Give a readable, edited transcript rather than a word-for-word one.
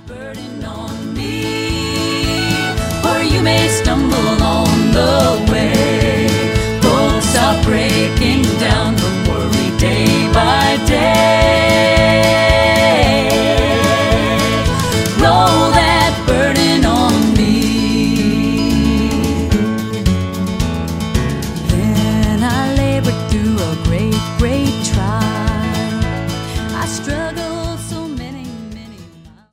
Burden on me, or you may stumble on the way. Folks are breaking down from worry day by day. Roll that burden on me. Then I labored through a great